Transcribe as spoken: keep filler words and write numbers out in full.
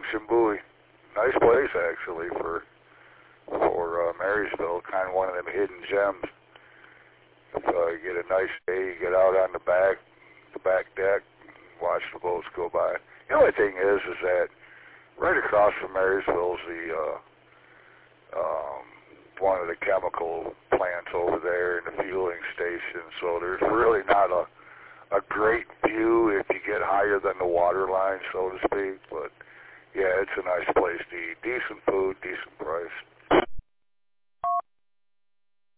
Junction Bowie. Nice place, actually, for for uh, Marysville. Kind of one of them hidden gems. If uh, you get a nice day, you get out on the back, the back deck, watch the boats go by. The only thing is, is that right across from Marysville is the uh, um, one of the chemical plants over there and the fueling station. So there's really not a a great view if you get higher than the water line, so to speak. But yeah, it's a nice place to eat. Decent food, decent price.